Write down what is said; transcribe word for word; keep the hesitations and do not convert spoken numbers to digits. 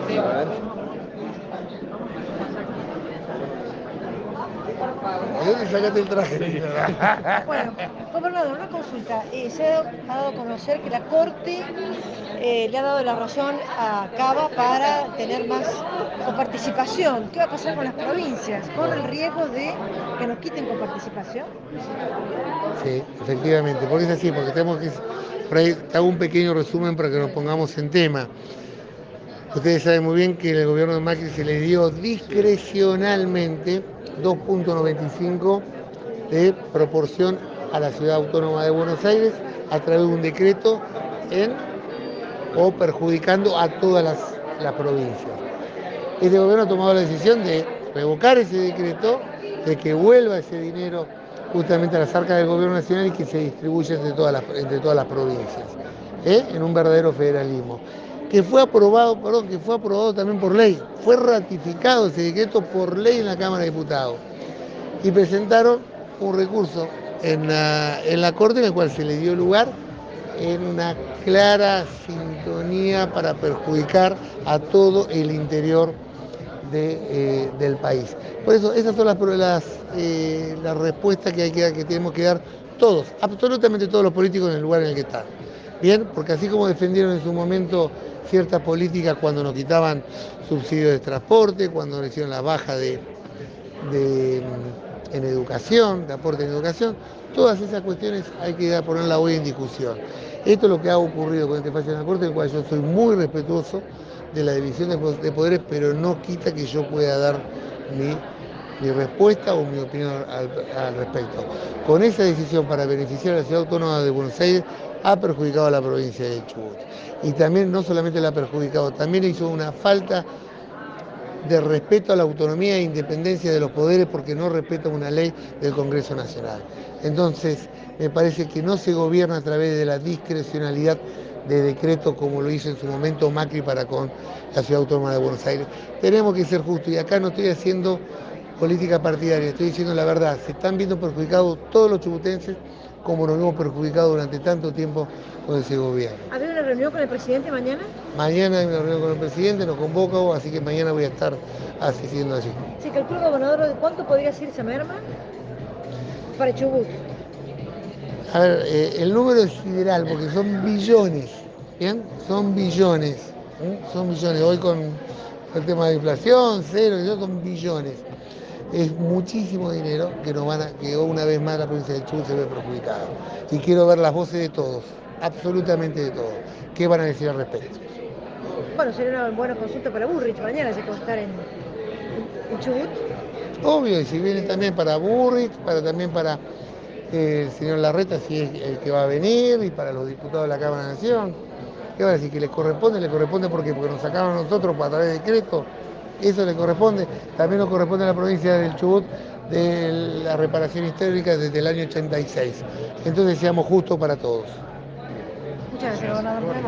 A ver. ¿De dónde sacaste el traje? Bueno, gobernador, una consulta. Eh, se ha dado a conocer que la Corte eh, le ha dado la razón a Cava para tener más coparticipación. ¿Qué va a pasar con las provincias? ¿Con el riesgo de que nos quiten coparticipación? Sí, efectivamente, porque es así, porque tenemos que... Por ahí te hago un pequeño resumen para que nos pongamos en tema. Ustedes saben muy bien que el gobierno de Macri se le dio discrecionalmente dos punto noventa y cinco de proporción a la Ciudad Autónoma de Buenos Aires a través de un decreto en o perjudicando a todas las, las provincias. Este gobierno ha tomado la decisión de revocar ese decreto, de que vuelva ese dinero justamente a las arcas del gobierno nacional y que se distribuya entre todas las, entre todas las provincias, ¿eh? En un verdadero federalismo. Que fue aprobado, perdón, que fue aprobado también por ley, fue ratificado ese decreto por ley en la Cámara de Diputados. Y presentaron un recurso en la, en la Corte en el cual se le dio lugar en una clara sintonía para perjudicar a todo el interior de, eh, del país. Por eso esas son las, las, eh, las respuestas que, hay que, que tenemos que dar todos, absolutamente todos los políticos en el lugar en el que están. Bien, porque así como defendieron en su momento ciertas políticas cuando nos quitaban subsidios de transporte, cuando nos hicieron la baja de, de, en educación, de aporte en educación, todas esas cuestiones hay que ponerlas hoy en discusión. Esto es lo que ha ocurrido con este fallo en la Corte, del cual yo soy muy respetuoso de la división de poderes, pero no quita que yo pueda dar mi, mi respuesta o mi opinión al, al respecto. Con esa decisión para beneficiar a la Ciudad Autónoma de Buenos Aires, ha perjudicado a la provincia de Chubut. Y también no solamente la ha perjudicado, también hizo una falta de respeto a la autonomía e independencia de los poderes porque no respeta una ley del Congreso Nacional. Entonces, me parece que no se gobierna a través de la discrecionalidad de decreto como lo hizo en su momento Macri para con la Ciudad Autónoma de Buenos Aires. Tenemos que ser justos y acá no estoy haciendo política partidaria, estoy diciendo la verdad. Se están viendo perjudicados todos los chubutenses como nos hemos perjudicado durante tanto tiempo con ese gobierno. ¿Había una reunión con el presidente mañana? Mañana hay una reunión con el presidente, nos convoca, así que mañana voy a estar asistiendo allí. ¿Se calcula, gobernador, de cuánto podría ser esa merma para Chubut? A ver, eh, el número es sideral porque son billones, ¿bien? Son billones, ¿eh? Son billones. Hoy con el tema de inflación, cero, son billones. Es muchísimo dinero que nos van a, que una vez más la provincia de Chubut se ve perjudicada. Y quiero ver las voces de todos, absolutamente de todos. ¿Qué van a decir al respecto? Bueno, sería una buena consulta para Burrich mañana, ya que va a estar en, en, en Chubut. Obvio, y si viene también para Burrich, para también para eh, el señor Larreta, si es el que va a venir, y para los diputados de la Cámara de Nación. ¿Qué va a decir? ¿Que les corresponde? ¿Le corresponde porque, porque nos sacaron a nosotros a través de decreto? Eso le corresponde. También nos corresponde a la provincia del Chubut de la reparación histórica desde el año ochenta y seis. Entonces seamos justos para todos. Muchas gracias, gobernador.